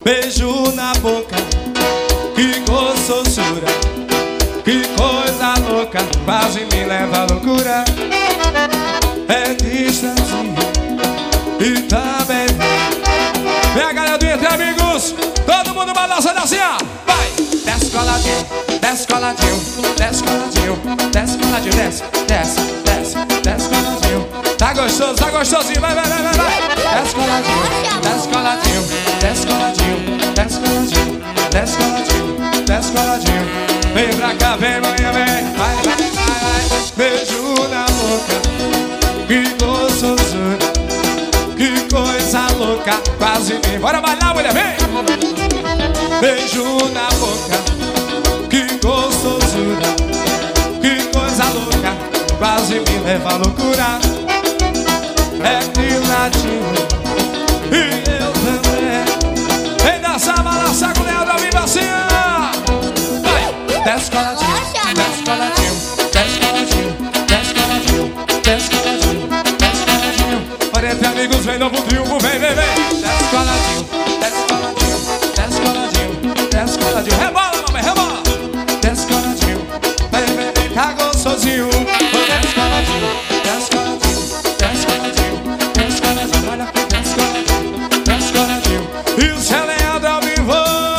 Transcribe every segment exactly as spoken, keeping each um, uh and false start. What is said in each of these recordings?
Beijo na boca, que gostossura, que coisa louca, quase me leva à loucura. É distancia e também vem a galera do Entre Amigos, todo mundo balançando assim, ó. Vai! Desce coladinho, desce coladinho, desce coladinho, desce coladinho, desce, desce, desce, desce coladinho. Tá gostoso, tá gostosinho, vai, vai, vai, vai, vai. Desce coladinho, desce coladinho, desce coladinho, desce coladinho, desce coladinho, desce coladinho. Vem pra cá, vem, manhã, vem, vai, vai, vai, vai. Beijo na boca, que gostosura, que coisa louca, quase me... Bora bailar, mulher, vem! Beijo na boca, que gostosura, que coisa louca, quase me leva à loucura. É de latino e eu também. Vem dançar, balançar com o Leandro ao vivo assim, ó. Vai! Desce coladinho, desce coladinho, desce coladinho, desce coladinho, desce coladinho, desce coladinho. Olha, Entre Amigos, vem novo triunfo, vem, vem, vem. Desce coladinho, desce coladinho, desce coladinho, desce coladinho. Rebola, mamãe, rebola. Desce coladinho, vem, vem, vem, tá gostosinho. Desce coladinho, desce coladinho, desce coladinho, desce coladinho. Olha aqui, desce coladinho, desce coladinho. E o seu Leandro ao vivo.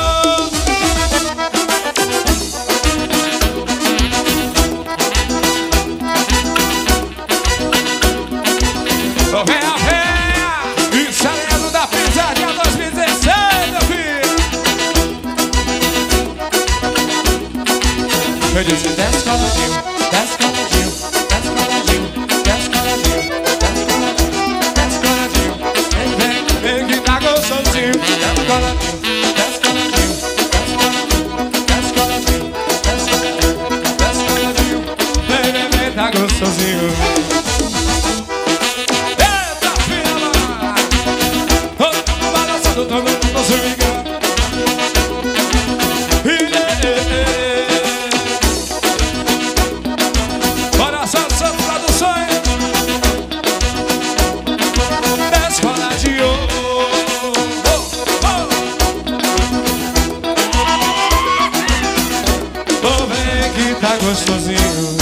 Oh, venha, venha. Isso é Leandro da Pisadinha dois mil e dezesseis, meu filho. Eu disse desce coladinho, desce coladinho, desce coladinho, desce coladinho, desce coladinho, desce coladinho. Vem, vem, vem que tá gostosinho. Desce coladinho, desce coladinho, desce coladinho, desce coladinho, desce coladinho, desce coladinho. Vem, vem, vem, tá gostosinho. Eita, filha, todo mundo balançando, todo mundo se ligando. Tá gostosinho.